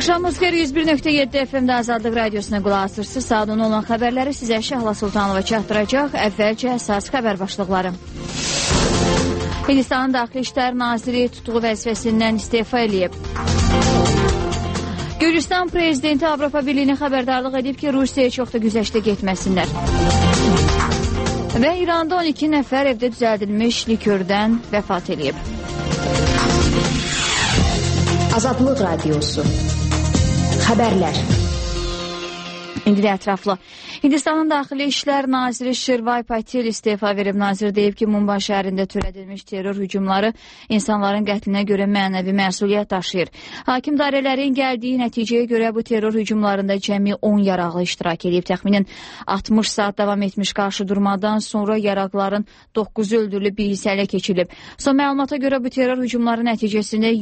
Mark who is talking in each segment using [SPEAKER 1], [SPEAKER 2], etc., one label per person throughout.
[SPEAKER 1] Axşamınız xeyir, 101.7 FM-də Azadlıq Radiosuna qulaq asırsınız. Saat 10 olan xəbərləri sizə Şəhla Sultanova çatdıracaq. Əvvəlcə əsas xəbər başlıqları. Hindistanın Daxili İşlər Naziri tutduğu vəzifəsindən istefa eləyib. Gürcistan prezidenti Avropa Birliyini xəbərdarlıq edib ki, Rusiyaya çox da güzəştə getməsinlər. Və İranda 12 nəfər evdə düzəldilmiş likördən vəfat eləyib.
[SPEAKER 2] Azadlıq Radiosu. Xəbərlər.
[SPEAKER 1] İndi də ətraflı. Hindistanın Daxili İşlər Naziri Shirvay Patel istefa verib. Nazir deyib ki, Mumbai şəhərində törədilmiş terror hücumları insanların qətlinə görə mənəvi məsuliyyət daşıyır. Hakim dairələrin gəldiyi nəticəyə görə bu terror hücumlarında cəmi 10 yaraqlı iştirak edib. Təxminən 60 saat davam etmiş qarşıdurmadan sonra yaraqların 9 öldürülüb, bir isə ələ keçirilib. Son məlumata görə bu terror hücumları nəticəsində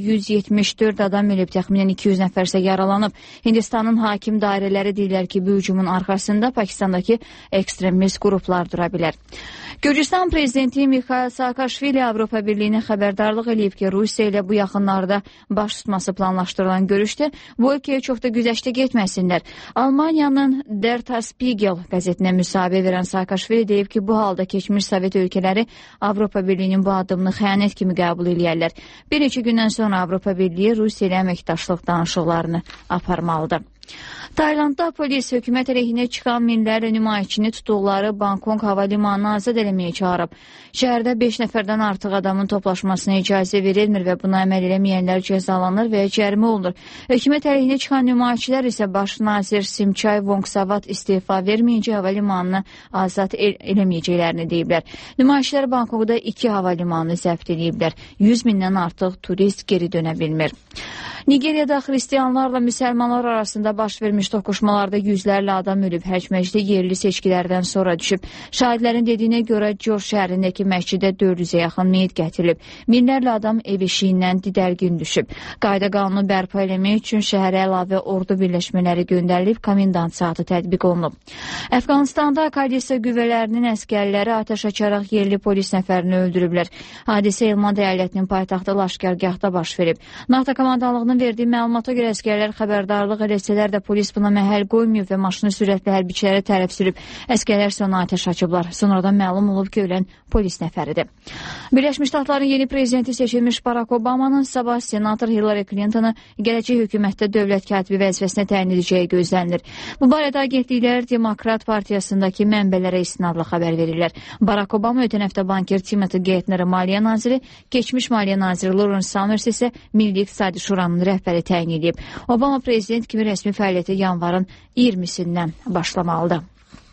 [SPEAKER 1] 174 adam ölüb, təxminən 200 nəfər isə yaralanıb. Hindistanın hakim dairələri deyirlər ki, bu hücumun arxasında Pakistandakı ekstremist qruplar dura bilər. Gürcistan prezidenti Mikhail Saakashvili Avropa Birliyini xəbərdarlıq eləyib ki, Rusiya ilə bu yaxınlarda baş tutması planlaşdırılan görüşdə bu ölkəyə çox da güzəştə getməsinlər. Almaniyanın Der Spiegel qəzetinə müsahibə verən Saakashvili deyib ki, bu halda keçmiş Sovet ölkələri Avropa Birliyinin bu addımını xəyanət kimi qəbul edirlər. Bir neçə gündən sonra Avropa Birliyi Rusiya ilə əməkdaşlıq danışıqlarını aparmalıdır. Taylandda polis hökumət əleyhinə çıxan minlərlə nümayişçini tutduqları Bangkok hava limanına azad eləməyə çağırıb. Şəhərdə 5 nəfərdən artıq adamın toplaşmasına icazə verilmir və buna əməl eləməyənlər cəzalanır və cərimə olunur. Hökumət əleyhinə çıxan nümayişçilər isə baş nazir Simchai Vongsavat istefa verməyincə hava limanını azad eləməyəcəklərini deyiblər. Nümayişçilər Bangkokda 2 hava limanını zəbt ediblər. 100 mindən artıq turist geri dönə bilmir. Nigeriyada xristianlarla müsəlmanlar arasında baş vermiş toqquşmalarda yüzlərlə adam ölüb, həcməcdə yerli seçkilərdən sonra düşüb. Şahidlərin dediyinə görə Cor şəhərindəki məscidə 400-ə yaxın meyit gətirilib. Minlərlə adam ev eşiyindən didərgin düşüb. Qayda qanunu bərpa eləmək üçün şəhərə əlavə ordu birləşmələri göndərilib, komendant saatı tətbiq olunub. Əfqanistanda koalisiya qüvvələrinin əskərləri atəş açaraq yerli polis nəfərini öldürüblər. Hadisə Elmand əyalətinin paytaxtı Laşkərgahda baş verib. NATO komandanlığının verdiyi məlumata görə əskərlər xəbərdarlıq eləsələr də polis buna məhəl qoymayıb və maşını sürətli hərbiçilərə tərəf sürüb. Əskərlər sonra atəş açıblar. Sonradan məlum olub ki, ölən polis nəfəridir. Birləşmiş Ştatların yeni prezidenti seçilmiş Barack Obama'nın sabah senator Hillary Clinton'ı gələcək hökumətdə dövlət katibi vəzifəsinə təyin edəcəyi gözlənilir. Bu barədə agentliklər Demokrat Partiyasındakı mənbələrə istinadla xəbər verirlər. Barack Obama ötən həftə banker Timothy Geithner'ı maliyyə naziri, keçmiş maliyyə naziri Lawrence Summers isə Milli İqtisadi Şuranın rəhbəri təyin edib. Obama prezident kimi rəsmi fəaliyyəti yanvarın 20-sindən başlamalıdır.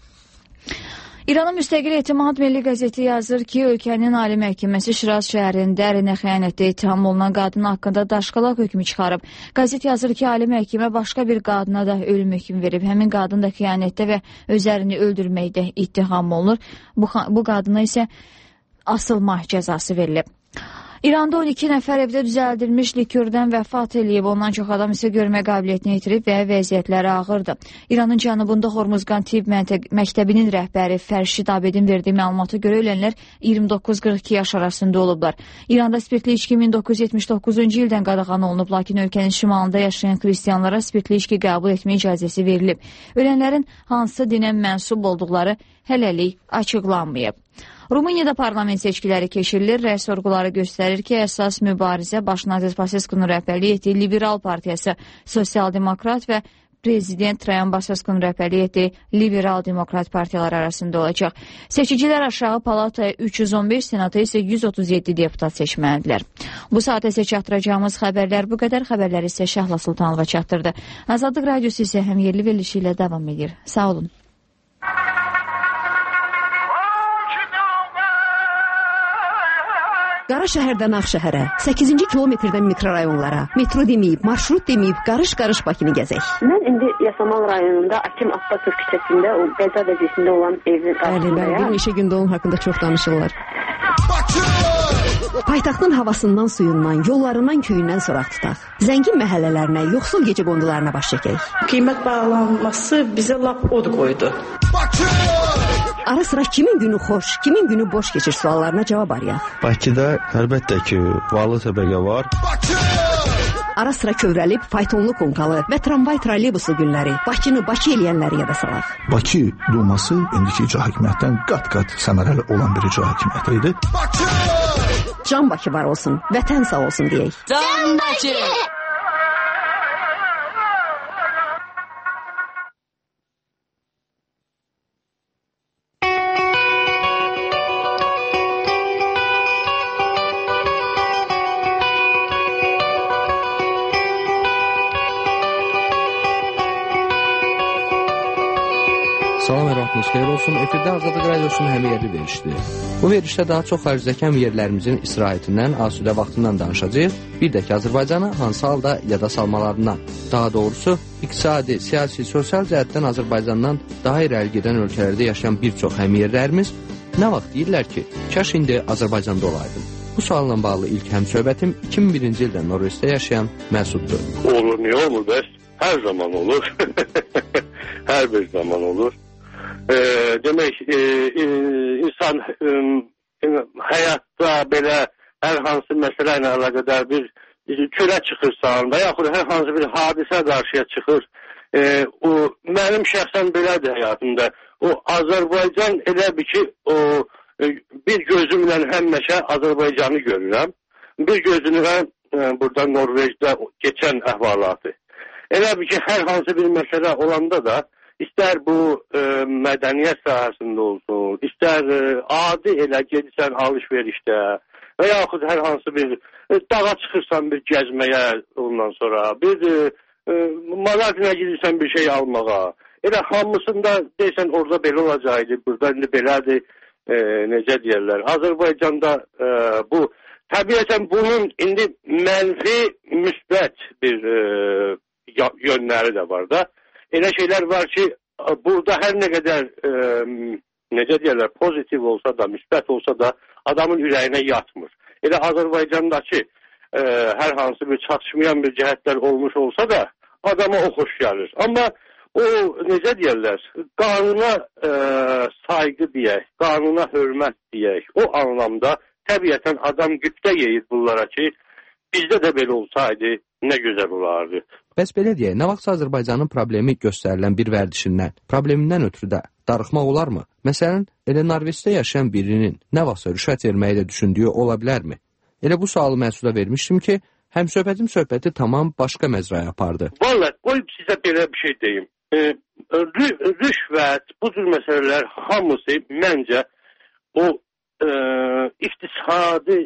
[SPEAKER 1] İranın müstəqil Etimad Milli qəzeti yazır ki, ölkənin Ali Məhkəməsi Şiraz şəhərində ərinə xəyanətdə ittiham olunan qadın haqqında daşqalaq hökmü çıxarıb. Qəzet yazır ki, Ali Məhkəmə başqa bir qadına da ölüm hökmü verib. Həmin qadın da xəyanətdə və öz ərini öldürməkdə ittiham olunur. Bu qadına isə asılma cəzası verilib. İranda 12 nəfər evdə düzəldilmiş likördən vəfat eləyib, ondan çox adam isə görmə qabiliyyətini itirib və vəziyyətləri ağırdır. İranın cənubunda Hormuzqan Tibb məktəbinin rəhbəri Fərşid Abedin verdiyi məlumata görə ölənlər 29-42 yaş arasında olublar. İranda spirtli içki 1979-cu ildən qadağan olunub, lakin ölkənin şimalında yaşayan xristianlara spirtli içki qəbul etmə icazəsi verilib. Ölənlərin hansı dinə mənsub olduqları hələlik açıqlanmayıb. Rumuniyada parlament seçkiləri keçirilir. Rəy sorğuları göstərir ki, əsas mübarizə baş nazir Baseskunun rəhbərlik etdiyi Liberal Partiyası, Sosial-Demokrat və Prezident Trayan Baseskunun rəhbərlik etdiyi Liberal Demokrat partiyalar arasında olacaq. Seçicilər aşağı palataya 315, senata isə 137 deputat seçməlidirlər. Bu saata isə çatdıracağımız xəbərlər bu qədər. Xəbərləri isə Şəhla Sultanova çatdırdı. Azadlıq Radiosu isə həm yerli verilişi ilə davam edir. Sağ olun.
[SPEAKER 2] Qara şəhərdən Ağ şəhərə, 8-ci kilometrdən mikrorayonlara, metro deməyib, marşrut deməyib, qarış-qarış Bakını gəzək.
[SPEAKER 3] Mən indi Yasamal rayonunda Akim Abbasov küçəsində o qəza vəziyyətində olan evin qarşısındayam.
[SPEAKER 2] Bir neçə gündə onun haqqında çox danışırlar. Paytaxtın havasından, suyundan, yollarından, köyündən soraq tutaq. Zəngin məhəllələrinə, yoxsul gecə qondularına baş çəkək.
[SPEAKER 4] Qiymət bağlanması bizə lap od qoydu.
[SPEAKER 2] Ara sıra kimin günü xoş, kimin günü boş keçir suallarına cavab arayaq.
[SPEAKER 5] Bakıda əlbəttə ki, varlı təbəqə var.
[SPEAKER 2] ara sıra kövrəlib faytonlu konkalı və tramvay troleybusu günləri Bakını Bakı eləyənləri yada salaq.
[SPEAKER 5] Bakı Duması indiki icra hakimiyyətdən qat-qat səmərəli olan bir icra hakimiyyəti idi.
[SPEAKER 2] Bakı! Can Bakı var olsun, vətən sağ olsun deyək.
[SPEAKER 1] Can Bakı!
[SPEAKER 6] Salam və vaxtınız xeyir olsun. Efirdə Azadlıq Radiosunun həmiyyəli verişdir. Bu verişdə daha çox xaricdəki həmiyyərlərimizin istirahətindən, asudə vaxtından danışacağıq. Bir də ki, Azərbaycanı hansı halda yada salmalarından, daha doğrusu iqtisadi, siyasi, sosial cəhətdən Azərbaycandan daha irəli gedən ölkələrdə yaşayan bir çox həmiyyərlərimiz nə vaxt deyirlər ki, kaş indi Azərbaycanda olaydım. Bu sualla bağlı ilk həmsöhbətim 2001-ci ildə Norveçdə yaşayan Məsuddur.
[SPEAKER 7] Olur, niyə olur bəs? Hər zaman olur. Hər bir zaman olur. Demək, insan həyatda belə hər hansı məsələ ilə əlaqədar bir çölə çıxırsan və yaxud hər hansı bir hadisə qarşıya çıxır. O mənim şəxsən belədir həyatımda. O Azərbaycan elə bir ki, o bir gözümlə həmişə Azərbaycanı görürəm. Bir gözümlə burada Norveçdə keçən əhvalatı. Elə bir ki, hər hansı bir məsələ olanda da İstər bu mədəniyyət sahəsində olsun, istər adi elə gedirsən alış-verişdə və yaxud hər hansı bir dağa çıxırsan bir gəzməyə ondan sonra, bir mağazına gidirsən bir şey almağa. Elə hamısında deyirsən orada belə olacaqdı, burada indi belədir, necə deyərlər. Azərbaycanda bu, təbiətən bunun indi mənfi, müsbət bir yönləri də var da. Elə şeylər var ki, burada hər nə qədər, necə deyərlər, pozitiv olsa da, müsbət olsa da, adamın ürəyinə yatmır. Elə Azərbaycandakı hər hansı bir çatışmayan bir cəhətlər olmuş olsa da, adama o xoş gəlir. Amma o, necə deyərlər, qanuna sayğı deyək, qanuna hörmət deyək, o anlamda təbiətən adam qübdə yeyir bunlara ki, bizdə də belə olsaydı, nə gözəl olardı.
[SPEAKER 6] Bəs belə deyək, nə vaxt Azərbaycanın problemi göstərilən bir vərdişindən, problemindən ötürü də darıxmaq olarmı? Məsələn, elə Norveçdə yaşayan birinin nə vaxtsa rüşvət verməyi də düşündüyü ola bilərmi? Elə bu sualı Məsuda vermişdim ki, həmsöhbətim söhbəti tamam başqa məcraya apardı.
[SPEAKER 7] Vallahi, qoyub sizə belə bir şey deyim. Rüşvət, bu cür məsələlər hamısı məncə o iqtisadi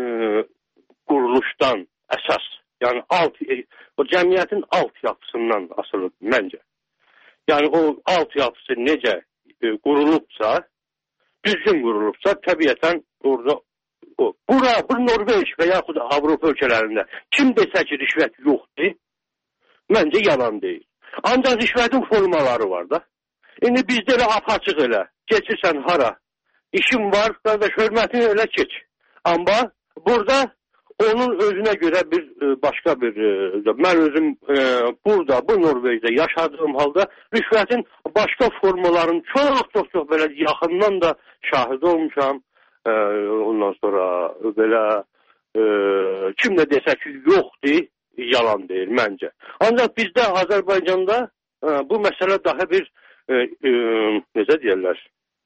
[SPEAKER 7] quruluşdan əsas, yəni o cəmiyyətin alt yapısından asılıdır məncə. Yəni o alt yapısı necə qurulubsa, düzgün qurulubsa, təbiətən orada o. Bu Norveç və yaxud Avropa ölkələrində kim desə ki, rüşvət yoxdur, məncə yalan deyil. Ancaq rüşvətin formaları var da. İndi bizdə elə apaçıq elə, keçirsən hara, işin var, qardaş, hörmətini elə keç. Amma burada onun özünə görə bir başqa bir, mən özüm burada, bu Norveçdə yaşadığım halda rüşvətin başqa formaların çox belə yaxından da şahidi olmuşam. Ondan sonra belə kim də desə ki, yoxdur, yalan deyil məncə. Ancaq bizdə Azərbaycanda bu məsələ daha bir, necə deyərlər,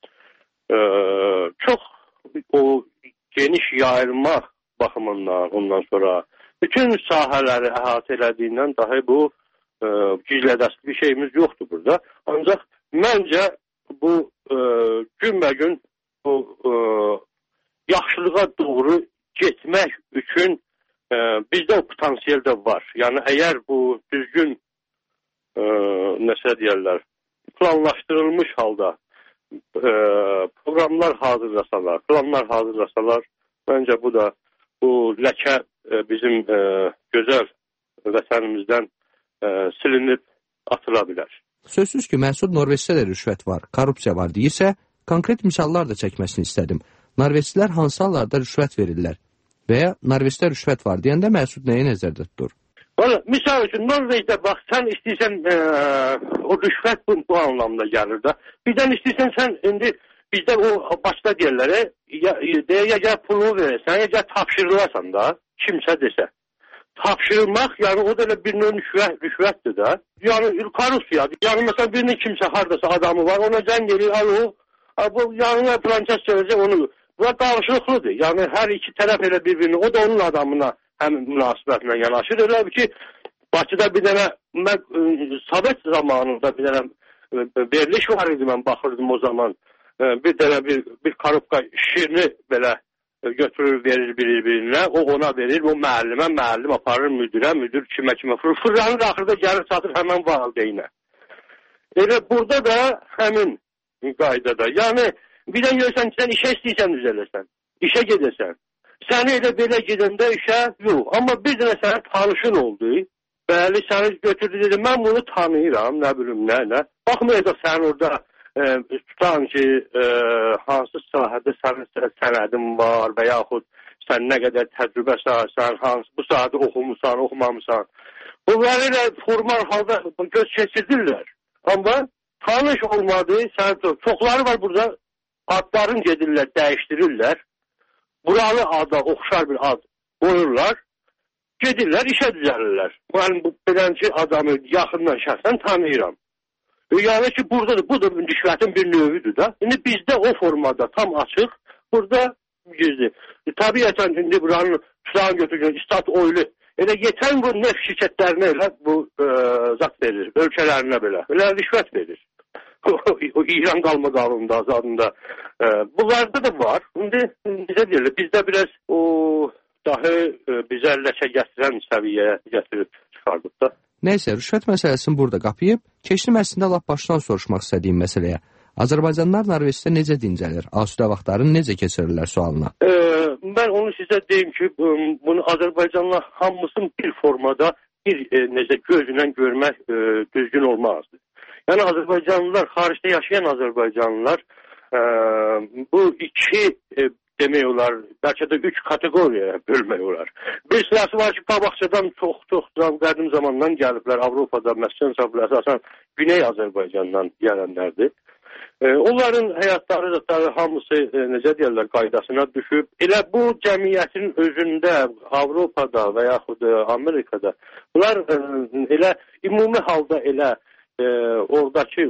[SPEAKER 7] çox o geniş yayılma baxımından, ondan sonra bütün sahələri əhatə elədiyindən dahi bu gizlədəsi bir şeyimiz yoxdur burada. Ancaq məncə bu günbəgün bu yaxşılığa doğru getmək üçün bizdə o potansiyel də var. Yəni əgər bu düzgün nəsə deyərlər, planlaşdırılmış halda proqramlar hazırlasalar, məncə bu da bu ləkə bizim gözəl vətənimizdən silinib atıla bilər.
[SPEAKER 6] Sözsüz ki, Məsud Norveçdə də rüşvət var, korrupsiya var deyirsə, konkret misallar da çəkməsini istədim. Norveçlilər hansı hallarda rüşvət verirlər və ya Norveçdə rüşvət var deyəndə Məsud nəyi nəzərdə tutur?
[SPEAKER 7] Valla, misal üçün, Norveçdə bax, sən istəyirsən o rüşvət bu anlamda gəlir də. Birdən istəyirsən sən indi bizdə o başda deyirlər, ya pulu verirsən, ya tapşırılarsan da, kimsə desə. tapşırılmaq, yəni o da elə bir növ rüşvətdir də. Yəni korrupsiyadır. Yəni məsələn birinin kimsə hardasa adamı var, ona zəng edir, alo, bu yanına planças gələcək onu. Bu qarşılıqlıdır. Yəni hər iki tərəf elə bir-birini, o da onun adamına həmin münasibətlə yanaşır. Elə bir ki, Bakıda bir dənə Sovet zamanında bir dənə veriliş var idi, mən baxırdım o zaman. Bir dənə bir korupka şirini belə götürür, verir bir-birinə, o ona verir, o müəllim aparır müdürə, müdür kimə fırlanır, axırda gəlir çatır həmən valideynə. Elə burada da həmin qaydada, yəni bir də görsən ki, sən işə istəyirsən düzələsən, işə gedəsən, səni elə belə gedəndə işə yox, amma bir dənə sənə tanışın oldu, bəli, səni götürdü, dedi, mən bunu tanıyıram, nə bilim, nə, baxmayacaq sən orada tutan ki, hansı sahədə sənədin var və yaxud sən nə qədər təcrübə sahəsən, bu sahədə oxumusan, oxumamısan. Bunları ilə formal halda göz keçirdirlər. Amma tanış olmadı, çoxları var burada, adların gedirlər, dəyişdirirlər. Buralı ada, oxşar bir ad qoyurlar, gedirlər, işə düzəlirlər. Mən bu beləncə adamı yaxından şəxsən tanıyıram. Yəni ki, buradadır, bu da rüşvətin bir növüdür da. İndi bizdə o formada tam açıq, burada gizli. Təbiətən indi buranın tutan götürgən istat oylu. Elə yetən bu neft şirkətlərinə elə bu zat verir, ölkələrinə belə. Elə rüşvət verir. O İran qalma qanununda, azadında. Bunlarda da var. İndi necə deyilir, bizdə biraz o dahi bizə ləşə gətirən səviyyəyə gətirib çıxardıq da.
[SPEAKER 6] Nəysə, rüşvət məsələsini burada qapıyıb, keçdim əslində lap başdan soruşmaq istədiyim məsələyə. Azərbaycanlılar Norveçdə necə dincəlir? Asudə vaxtlarını necə keçirirlər sualına?
[SPEAKER 7] Mən onu sizə deyim ki, bunu Azərbaycanlılar hamısını bir formada necə gözlə görmək düzgün olmazdı. Yəni Azərbaycanlılar, xaricdə yaşayan Azərbaycanlılar bu iki demək olar, bəlkə də 3 kateqoriyaya bölmək olar. Bir sırası var ki, qabaqcadan çox qədim zamandan gəliblər, Avropada, məsələn, əsasən Güney Azərbaycandan gələnlərdir. Onların həyatları hamısı, necə deyərlər, qaydasına düşüb. Elə bu cəmiyyətin özündə, Avropada və yaxud Amerikada, bunlar elə ümumi halda elə oradakı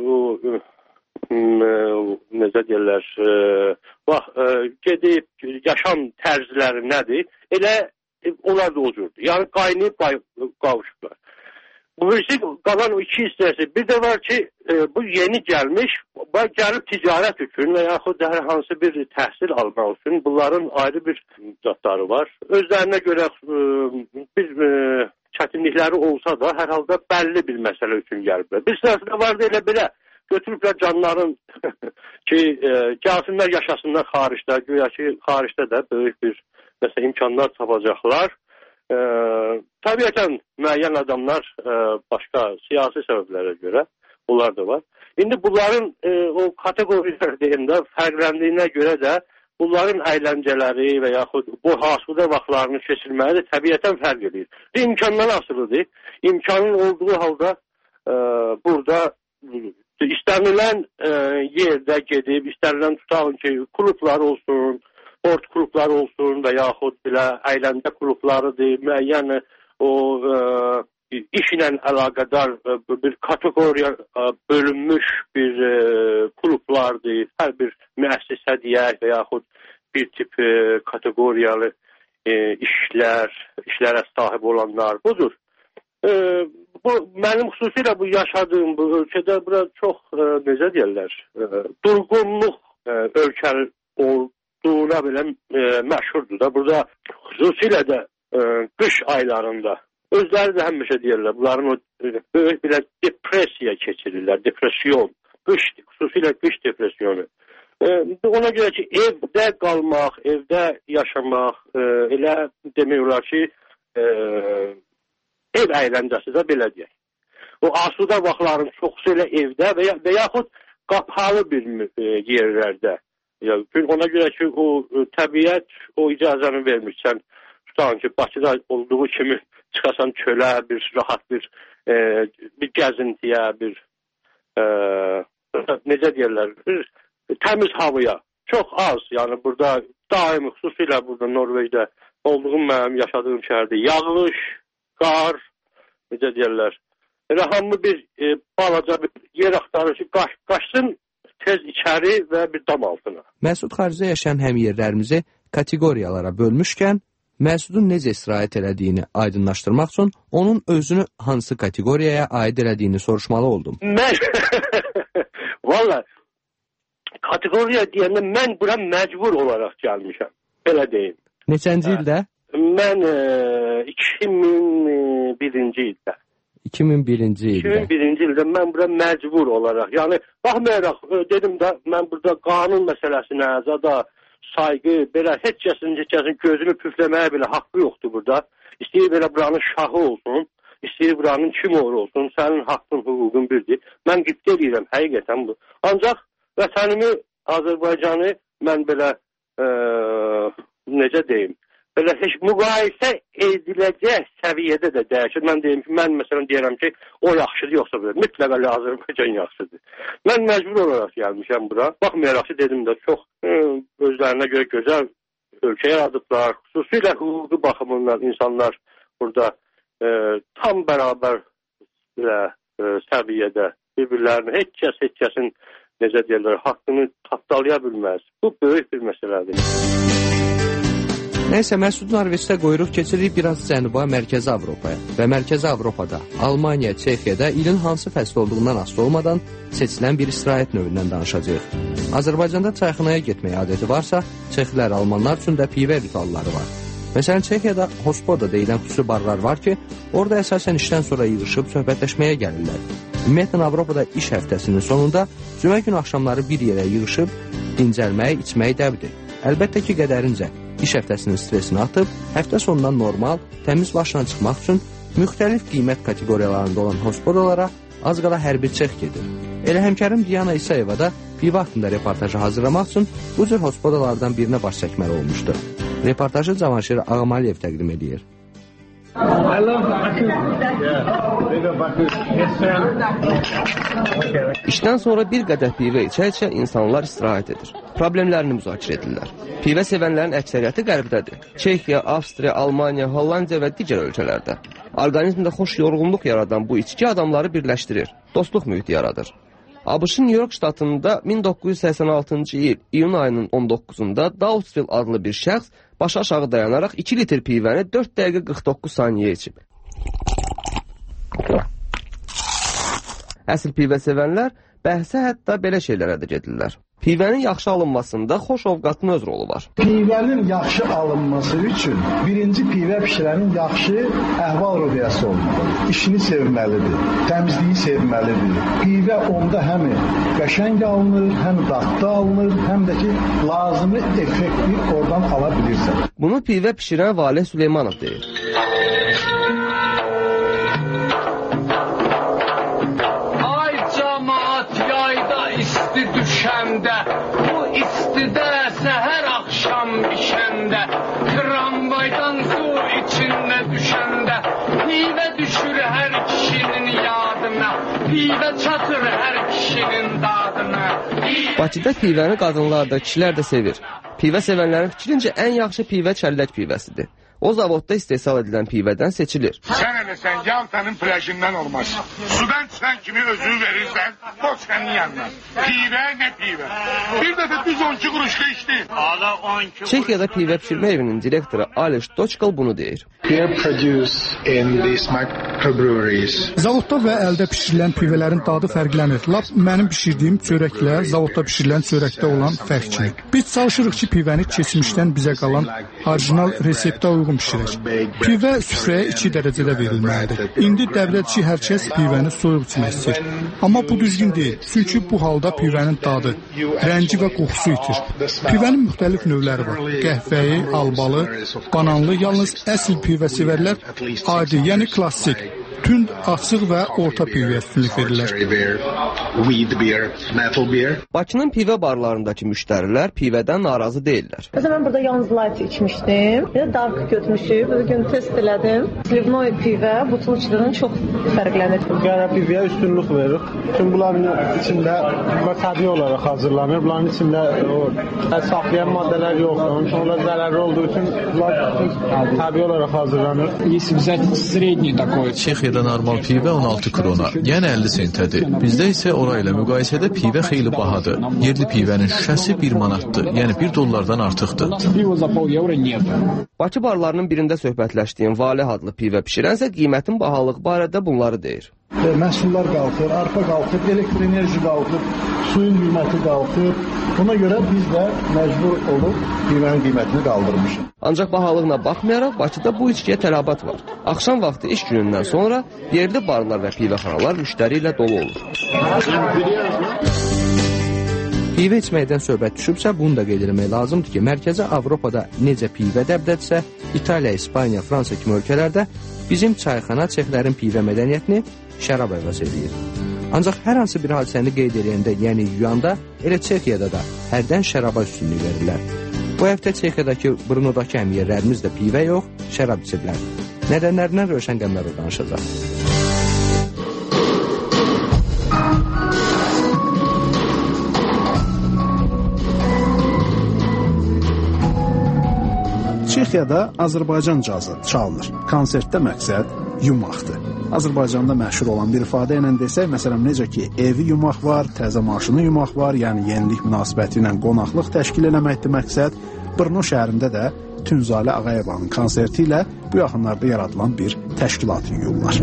[SPEAKER 7] necə deyirlər, gedib yaşam tərzləri nədir? Elə onlar da o cürdür. Yəni qaynayıb qavuşublar. Bu birisi qalan iki hissəsi. Bir də var ki, bu yeni gəlmiş, gəlib ticarət üçün və yaxud hər hansı bir təhsil almaq üçün bunların ayrı bir zatları var. Özlərinə görə bir çətinlikləri olsa da hər halda bəlli bir məsələ üçün gəliblər. Bir sırası da var da elə belə. Götürüblər canların ki, gəlsinlər yaşasınlar xaricdə, güya ki, xaricdə də böyük bir imkanlar tapacaqlar. Təbiətən müəyyən adamlar başqa siyasi səbəblərə görə, bunlar da var. İndi bunların o kateqoriyalar deyəndə fərqləndiyinə görə də bunların əyləncələri və yaxud bu hasudə vaxtlarını keçirməli təbiətən fərq edir. İmkandan asılıdır. İmkanın olduğu halda burada İstənilən yerdə gedib, istənilən tutağın ki, klublar olsun, sport klubları olsun və yaxud belə əyləncə klublarıdır, müəyyən o iş ilə əlaqədar bir kateqoriya bölünmüş bir klublardır, hər bir müəssisə deyək və yaxud bir tip kateqoriyalı işlərə sahib olanlar budur. Bu mənim xüsusilə bu yaşadığım bu ölkədə bura çox necə deyirlər, durğunluq ölkə olduğuna belə məşhurdur da. Burada xüsusilə də qış aylarında özləri də həmişə deyirlər, bunların o böyük bir depressiya keçirirlər, depression, xüsusilə qış depressiyonu. Ona görə ki, evdə qalmaq, evdə yaşamaq, elə demək olar ki, ev əyləncəsi də belə deyək. O asudə vaxtların çoxsu elə evdə və yaxud qapalı bir yerlərdə. Ona görə ki, o təbiət o icazəni vermişsən. Tutan ki, Bakıda olduğu kimi çıxasan çölə, bir rahat bir gəzintiyə, bir necə deyirlər, təmiz havaya. Çox az, yəni burada daimi, xüsusilə burada Norveçdə olduğum mənim yaşadığım şəhərdə yağış qar, necə deyirlər, elə hamı bir balaca bir yer axtarır ki, qaçsın tez içəri və bir dam altına.
[SPEAKER 6] Məsud xaricdə yaşayan həmyerlərimizi kateqoriyalara bölmüşkən, Məsudun necə istirahət elədiyini aydınlaşdırmaq üçün onun özünü hansı kateqoriyaya aid elədiyini soruşmalı oldum.
[SPEAKER 7] Valla, kateqoriya deyəndə mən bura məcbur olaraq gəlmişəm, belə deyim.
[SPEAKER 6] Neçənci ildə?
[SPEAKER 7] Mən 2001-ci ildə.
[SPEAKER 6] 2001-ci ildə.
[SPEAKER 7] 2001-ci ildə mən bura məcbur olaraq, yəni baxmayaraq dedim də mən burada qanun məsələsinə, zada sayğı, belə heç kəsin gözünü püfləməyə belə haqqı yoxdur burada. İstəyir belə buranın şahı olsun, istəyir buranın kim olsun, sənin haqqın, hüququn birdir. Mən qibdə edirəm, həqiqətən bu. Ancaq vətənimi, Azərbaycanı mən belə, necə deyim, belə heç müqayisə ediləcək səviyyədə də dəyişir. Mən deyim ki, mən məsələn deyirəm ki, o yaxşıdır, yoxsa belə, mütləq Azərbaycan yaxşıdır. Mən məcbur olaraq gəlmişəm bura. Baxmayaraq ki, dedim də, çox özlərinə görə gözəl ölkə yaradıblar. Xüsusilə hüquqi baxımından insanlar burada tam bərabər səviyyədə bir-birlərini heç kəsin necə deyirlər, haqqını tapdalaya bilməz. Bu böyük bir məsələdir.
[SPEAKER 6] Nəysə, Məsud Norveçdə qoyuruq keçirik biraz Cənuba, Mərkəzi Avropaya və Mərkəzi Avropada, Almaniya, Çexiyada ilin hansı fəsl olduğundan asılı olmadan seçilən bir istirahət növündən danışacağıq. Azərbaycanda çayxanaya getməyə adəti varsa, çexlər, almanlar üçün də pivə ritualları var. Məsələn, Çexiyada Hospoda deyilən xüsusi barlar var ki, orada əsasən işdən sonra yığışıb söhbətləşməyə gəlirlər. Ümumiyyətlə, Avropada iş həftəsinin sonunda cümə günü axşamları bir yerə yığışıb dincəlməyə, içməyə dəvdir. Əlbəttə ki, qədərincə iş həftəsinin stresini atıb, həftə sonundan normal, təmiz başla çıxmaq üçün müxtəlif qiymət kateqoriyalarında olan hospodalara az qala hər bir çex gedir. Elə həmkarım Diana İsayeva da pivə haqqında reportajı hazırlamaq üçün bu cür hospodalardan birinə baş çəkməli olmuşdu. Reportajı Cavanşir Ağamaliyev təqdim edir.
[SPEAKER 8] İşdən sonra bir qədər pivə içə-içə insanlar istirahət edir. Problemlərini müzakirə edirlər. Pivə sevənlərin əksəriyyəti qərbdədir. Çexiya, Avstriya, Almaniya, Hollandiya və digər ölkələrdə. Orqanizmdə xoş yorğunluq yaradan bu içki adamları birləşdirir, dostluq mühiti yaradır. ABŞ-ın New York ştatında 1986-cı il iyun ayının 19-da Dausville adlı bir şəxs başı aşağı dayanaraq 2 litr pivəni 4 dəqiqə 49 saniyə içib. Əsl pivə sevənlər bəhsə hətta belə şeylərə də gedirlər. Pivənin yaxşı alınmasında xoş ovqatın öz rolu var.
[SPEAKER 9] Pivənin yaxşı alınması üçün birinci pivə pişirənin yaxşı əhval-ruhiyyəsi olmalıdır. İşini sevməlidir, təmizliyi sevməlidir. Pivə onda həm qəşəng alınır, həm dadlı alınır, həm də ki, lazımi effekti oradan ala bilirsən.
[SPEAKER 8] Bunu pivə pişirən Valeh Süleymanov deyir.
[SPEAKER 10] Ay cəmaat yayda isti düşəndə, bu istidə səhər axşam bişəndə, tramvaydan su içində düşəndə, pivə düşür hər kişinin yadına, pivə çatır hər kişinin dadına.
[SPEAKER 8] Bakıda pivəni qadınlar da, kişilər də sevir. Pivə sevənlərin fikrincə ən yaxşı pivə çəllək pivəsidir. O zavodda istehsal edilən pivədən seçilir.
[SPEAKER 11] Sən eləsən, Yaltanın plajından olmaz. Sudan çıxan kimi özünü verirsən, boçkanın yanına. Pivə, nə pivə? Bir dəfə düz 12 quruşda içdi.
[SPEAKER 8] Çexiyada pivə pişirmə evinin direktoru Aleš Doçkal bunu deyir.
[SPEAKER 12] Zavodda və əldə pişirilən pivələrin dadı fərqlənir. Lap mənim pişirdiyim çörəklə zavodda pişirilən çörəkdə olan fərq kimi. Biz çalışırıq ki, pivəni keçmişdən bizə qalan orijinal reseptə uyğun pişirək. Pivə süfrəyə 2 dərəcədə verilməlidir. İndi dəvrədir ki, hər kəs pivəni soyuq içmək istəyir. Amma bu düzgün deyil. Çünki bu halda pivənin dadı, rəngi və qoxusu itir. Pivənin müxtəlif növləri var. Qəhvəyi, albalı, bananlı, yalnız əsl pivə sevərlər adi, yəni klassik, Tünd, açıq və orta pivəyə üstünlük verirlər.
[SPEAKER 8] Bakının pivə barlarındakı müştərilər pivədən narazı deyirlər.
[SPEAKER 4] Mesela ben burada yalnız light içmiştim. Bir de dark götürmüşüm. Bugün test elədim. Slivnoy pivə butulçudan çox fərqlənir.
[SPEAKER 13] Qara pivəyə üstünlük veririk. Çünki bunların içində təbii olaraq hazırlanır. Bunların içində o saxlayan maddələr yoxdur. Sonra zərərli olduğu üçün bunlar təbii olaraq hazırlanır.
[SPEAKER 5] Çexiyada normal pivə 16 krona, yəni 50 sentədir. Bizdə isə ora ilə müqayisədə pivə xeyli bahadır. Yerli pivənin şüşəsi 1 manatdır, yəni 1 dollardan artıqdır.
[SPEAKER 8] Bakı barlarının birində söhbətləşdiyim Valeh adlı pivə pişirənsə qiymətin bahalıq barədə bunları deyir.
[SPEAKER 9] Məhsullar qalxır, arpa qalxır, elektroenerji qalxır, suyun qiyməti qalxır. Buna görə biz də məcbur olub pivənin qiymətini qaldırmışıq.
[SPEAKER 8] Ancaq bahalığına baxmayaraq Bakıda bu içkiyə tələbat var. Axşam vaxtı iş günündən sonra yerli barlar və pivəxanalar müştəri ilə dolu olur.
[SPEAKER 6] Pivə içməkdən söhbət düşübsə, bunu da qeyd etmək lazımdır ki, Mərkəzi Avropada necə pivə dəbdədirsə, İtaliya, İspaniya, Fransa kimi ölkələrdə bizim çayxana çexlərin pivə mədəniyyətini şərab əvəz edir. Ancaq hər hansı bir hadisəni qeyd edəndə, yəni yuyanda, elə Çexiyada da hərdən şəraba üstünlük verirlər. Bu həftə Çexiyadakı Brnodakı həmyerlərimiz də pivə yox, şərab içiblər. Nədənlərindən Rövşən Qəmbərov danışacaq.
[SPEAKER 14] Çexiyada Azərbaycan cazı çalınır. Konsertdə məqsəd yumaqdır. Azərbaycanda məşhur olan bir ifadə ilə desək, məsələn, necə ki, evi yumaq var, təzə maşını yumaq var, yəni yenilik münasibəti ilə qonaqlıq təşkil eləməkdir məqsəd. Brno şəhərində də Tünzalə Ağayevanın konserti ilə bu yaxınlarda yaradılan bir təşkilat yuyurlar.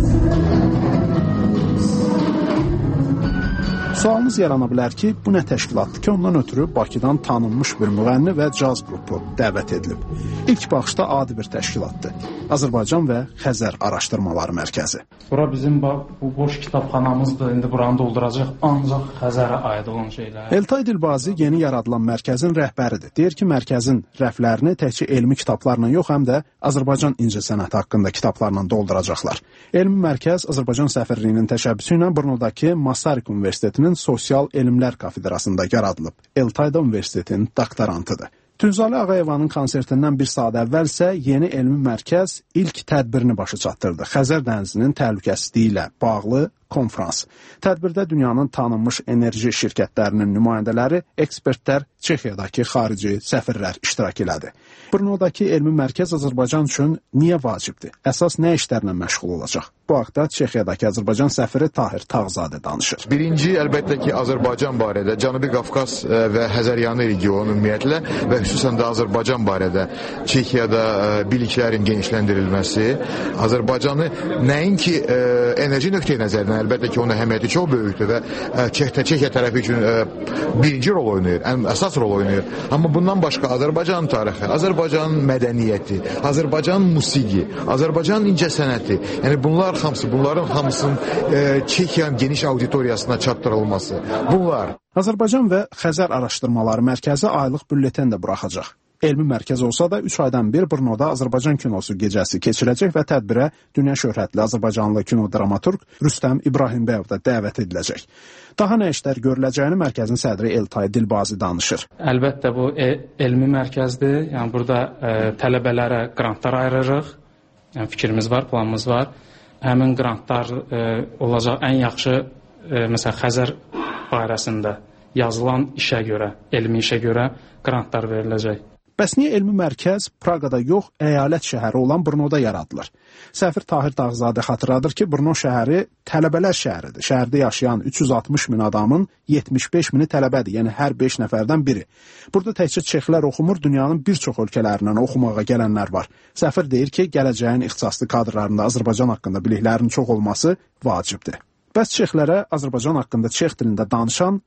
[SPEAKER 14] Sualınız yarana bilər ki, bu nə təşkilatdır ki, ondan ötürü Bakıdan tanınmış bir müğənni və caz qrupu dəvət edilib. İlk baxışda adi bir təşkilatdır. Azərbaycan və Xəzər Araşdırmaları Mərkəzi.
[SPEAKER 15] Bura bizim bu boş kitabxanamızdır. İndi buranı dolduracaq ancaq Xəzərə aid olan şeylər.
[SPEAKER 14] Eltay Dilbazi yeni yaradılan mərkəzin rəhbəridir. Deyir ki, mərkəzin rəflərini təkcə elmi kitablarla yox, həm də Azərbaycan incəsənəti haqqında kitablarla dolduracaqlar. Elmi mərkəz Azərbaycan səfirliyinin təşəbbüsü ilə Brnodakı Masaryk Universitetinin Sosial Elmlər Kafedrasında yaradılıb. Eltay da universitetin doktorantıdır. Tünzalə Ağayevanın konsertindən bir saat əvvəl isə yeni elmi mərkəz ilk tədbirini başa çatdırdı. Xəzər dənizinin təhlükəsizliyi ilə bağlı konfrans. Tədbirdə dünyanın tanınmış enerji şirkətlərinin nümayəndələri, ekspertlər, Çexiyadakı xarici səfirlər iştirak elədi. Brnodakı elmi mərkəz Azərbaycan üçün niyə vacibdir? Əsas nə işlərlə məşğul olacaq? Bu haqda Çexiyadakı Azərbaycan səfiri Tahir Tağzadə danışır.
[SPEAKER 16] Birinci, əlbəttə ki, Azərbaycan barədə, Cənubi Qafqaz və Həzəryanı regionu ümumiyyətlə və xüsusən də Azərbaycan barədə Çexiyada biliklərin genişləndirilməsi, Azərbaycanı nəinki enerji nöqteyi nəzərindən, əlbəttə ki, onun əhəmiyyəti çox böyükdür və Çexiya tərəfi üçün birinci rol oynayır, ən əsas rol oynayır. Amma bundan başqa Azərbaycan tarixi, Azərbaycan mədəniyyəti, Azərbaycan musiqi, Azərbaycan incəsənəti, yəni bunların hamısının Çexiyanın geniş auditoriyasına çatdırılması. Bunlar.
[SPEAKER 14] Azərbaycan və Xəzər Araşdırmaları Mərkəzi aylıq bülletin də buraxacaq. Elmi mərkəz olsa da 3 aydan bir Brnoda Azərbaycan kinosu gecəsi keçirəcək və tədbirə dünya şöhrətli Azərbaycanlı kinodramaturq Rüstəm İbrahimbəyov da dəvət ediləcək. Daha nə işlər görüləcəyini mərkəzin sədri Eltay Dilbazi danışır.
[SPEAKER 15] Əlbəttə bu elmi mərkəzdir. Yəni burada tələbələrə qrantlar ayırırıq. Yəni fikrimiz var, planımız var. Həmin qrantlar olacaq ən yaxşı məsələn Xəzər barəsində yazılan işə görə, elmi işə görə qrantlar veriləcək.
[SPEAKER 14] Bəs niyə elmi mərkəz Praqada yox, əyalət şəhəri olan Brnoda yaradılır? Səfir Tahir Tağzadə xatırladır ki, Brno şəhəri tələbələr şəhəridir. Şəhərdə yaşayan 360 min adamın 75 mini tələbədir, yəni hər 5 nəfərdən biri. Burada təkcə çexlər oxumur, dünyanın bir çox ölkələrindən oxumağa gələnlər var. Səfir deyir ki, gələcəyin ixtisaslı kadrlarında Azərbaycan haqqında biliklərin çox olması vacibdir. Bəs çexlərə Azərbaycan haqqında çex dilində danışan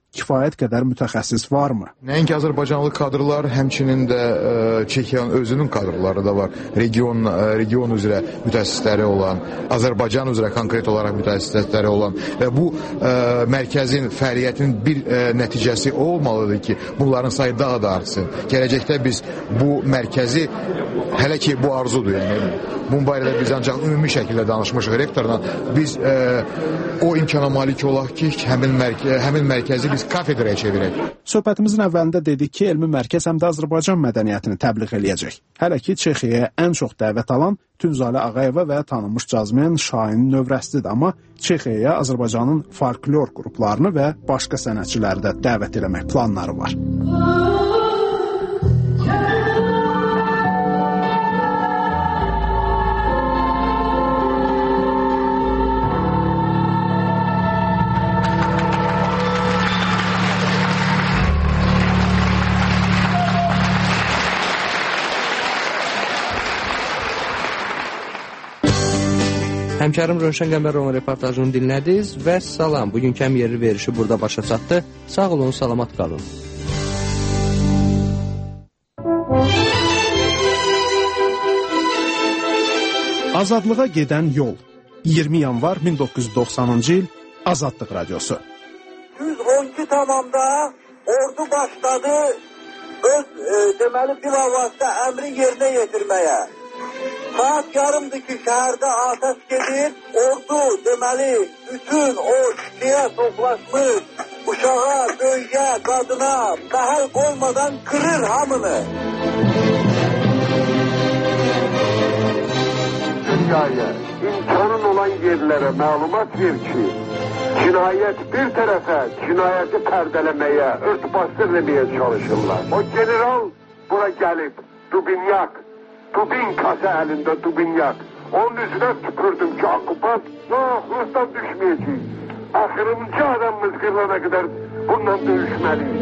[SPEAKER 14] kifayət qədər mütəxəssis varmı?
[SPEAKER 16] Nəinki Azərbaycanlı kadrlar, həmçinin də Çexiyanın özünün kadrları da var. Region üzrə mütəxəssisləri olan, Azərbaycan üzrə konkret olaraq mütəxəssisləri olan və bu mərkəzin fəaliyyətinin bir nəticəsi olmalıdır ki, bunların sayı daha da artsın. Gələcəkdə biz bu mərkəzi, hələ ki bu arzudur, yəni bunun barədə biz ancaq ümumi şəkildə danışmışıq rektorla, biz o imkana malik olaq ki, həmin mərkəzi biz kafedraya çevirək.
[SPEAKER 14] Söhbətimizin əvvəlində dedik ki, elmi mərkəz həm də Azərbaycan mədəniyyətini təbliğ eləyəcək. Hələ ki, Çexiyaya ən çox dəvət alan Tünzalə Ağayeva və tanınmış cazmen Şahin Növrəstidir, amma Çexiyaya Azərbaycanın folklor qruplarını və başqa sənətçiləri də dəvət eləmək planları var.
[SPEAKER 6] Həmkarım Rövşən Qəmbərovun reportajını dinlədiniz və salam. Bugünkü həm yerli verişi burada başa çatdı. Sağ olun, salamat qalın.
[SPEAKER 14] Azadlığa gedən yol. 20 yanvar 1990-cı il Azadlıq Radiosu.
[SPEAKER 17] 112 tamamda ordu başladı öz deməli bilavasitə əmri yerinə yetirməyə. Saat yarımdır ki, şəhərdə atəş gedir, ordu deməli bütün o şiyə toplaşmış uşağa, böyüyə, qadına məhəl qoymadan qırır hamını.
[SPEAKER 18] Dünyaya, imkanın olan yerlərə məlumat ver ki, cinayət bir tərəfə cinayəti pərdələməyə, örtbasdır eləməyə çalışırlar. O general bura gəlib, Dubinkası əlində dubinyak. Onun üzünə tüpürdüm ki, okupant Rus'tan düşməyəcək. Axırıncı adamımız qırılana qədər bundan döyüşməliyik.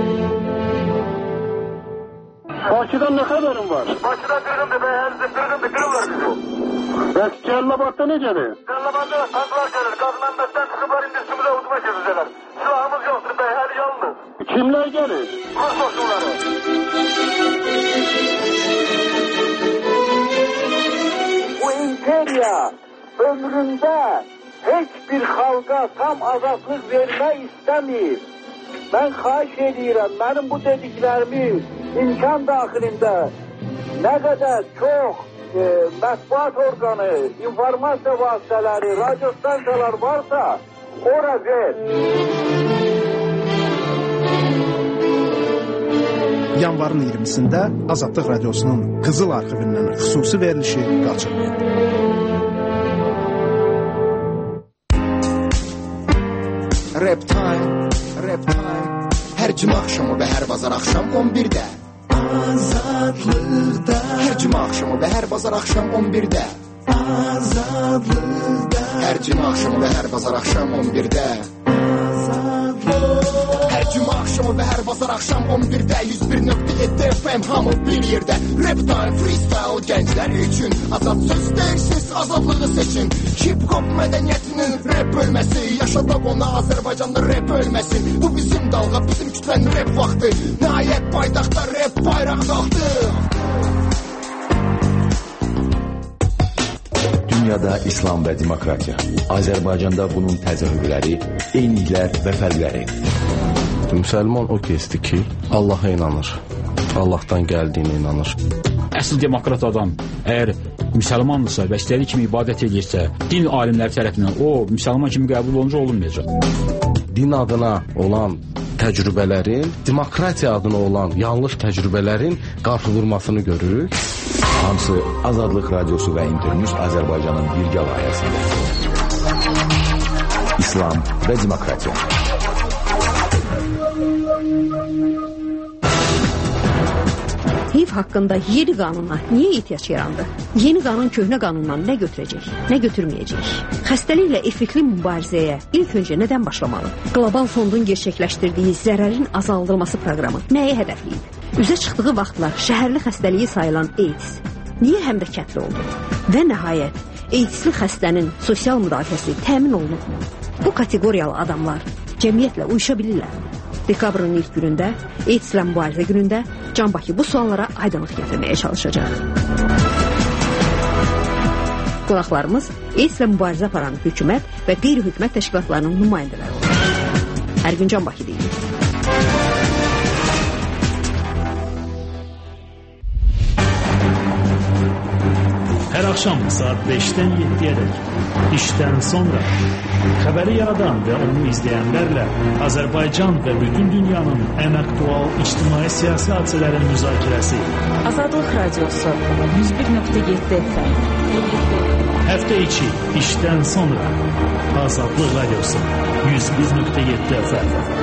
[SPEAKER 13] Bakıdan nə xəbərin var?
[SPEAKER 18] Bakıda qırğındır, qırırlar bizi.
[SPEAKER 13] Bəs Cəllabadda necədir?
[SPEAKER 18] Cəllabadda tanklar gəlir, Qazmanbətdən çıxıblar, indi üstümüzə uduma gezəcəklər. Silahımız yoxdur, hər yalnız.
[SPEAKER 13] Kimlər gəlir?
[SPEAKER 18] Rus qoşunları.
[SPEAKER 17] Bu imperiya ömründə heç bir xalqa tam azadlıq vermək istəmir. Mən xahiş edirəm, mənim bu dediklərimi imkan daxilində nə qədər çox mətbuat orqanı, informasiya vasitələri, radio stansiyalar varsa, ora ver.
[SPEAKER 14] Yanvarın 20-sində Azadlıq Radiosunun Qızıl arxivindən xüsusi verilişi qaçırmayın.
[SPEAKER 19] Rap time. Hər cümə axşamı və hər bazar axşam 11-də Azadlıqda. Hər cümə axşamı və hər bazar axşam 11-də Azadlıqda. Hər cümə axşamı və hər bazar axşam 11-də Hər cümə axşamı və hər bazar axşam 11-də 101.7 FM hamı bir yerdə. Rap time, freestyle gənclər üçün azad söz deyirsiz, azadlığı seçin. Hip-hop mədəniyyətinin rap bölməsi, yaşadaq ona Azərbaycanda rap ölməsin. Bu bizim dalğa, bizim kütlənin rap vaxtı. Nəhayət paytaxtda rap bayraq qalxdı.
[SPEAKER 20] Dünyada İslam və demokratiya. Azərbaycanda bunun təzahürləri, eyniliklər və fərqləri.
[SPEAKER 21] Müsəlman o kəsdir ki, Allaha inanır, Allahdan gəldiyinə inanır.
[SPEAKER 22] Əsl demokrat adam əgər müsəlmandırsa və istədiyi kimi ibadət edirsə, din alimləri tərəfindən o müsəlman kimi qəbul olunca olunmayacaq.
[SPEAKER 21] Din adına olan təcrübələrin, demokratiya adına olan yanlış təcrübələrin qarşı vurmasını görürük.
[SPEAKER 20] Hamısı Azadlıq Radiosu və İnternews Azərbaycanın birgə layihəsində. İslam və demokratiya.
[SPEAKER 2] HIV haqqında yeni qanuna niyə ehtiyac yarandı? Yeni qanun köhnə qanundan nə götürəcək, nə götürməyəcək? Xəstəliklə effektli mübarizəyə ilk öncə nədən başlamalı? Qlobal fondun gerçəkləşdirdiyi zərərin azaldılması proqramı nəyə hədəfləyib? Üzə çıxdığı vaxtlar şəhərli xəstəliyi sayılan AIDS niyə həm də kətli oldu? Və nəhayət, AIDS-li xəstənin sosial müdafiəsi təmin olunub. Bu kateqoriyalı adamlar cəmiyyətlə uyuşa bilirlər. Dekabrın ilk günündə, AIDS-lə mübarizə günündə Can Bakı bu suallara aydınlıq gətirməyə çalışacaq. Qonaqlarımız AIDS-lə mübarizə aparan hökumət və qeyri-hökumət təşkilatlarının nümayəndələri olacaq. Hər gün Can Bakı deyilir.
[SPEAKER 1] Hər axşam saat 5-dən 7-yə dək işdən sonra xəbəri yaradan və onu izləyənlərlə Azərbaycan və bütün dünyanın ən aktual ictimai-siyasi hadisələrin müzakirəsi.
[SPEAKER 3] Azadlıq Radiosu 101.7 FM.
[SPEAKER 1] Həftə içi işdən sonra Azadlıq Radiosu 101.7 FM.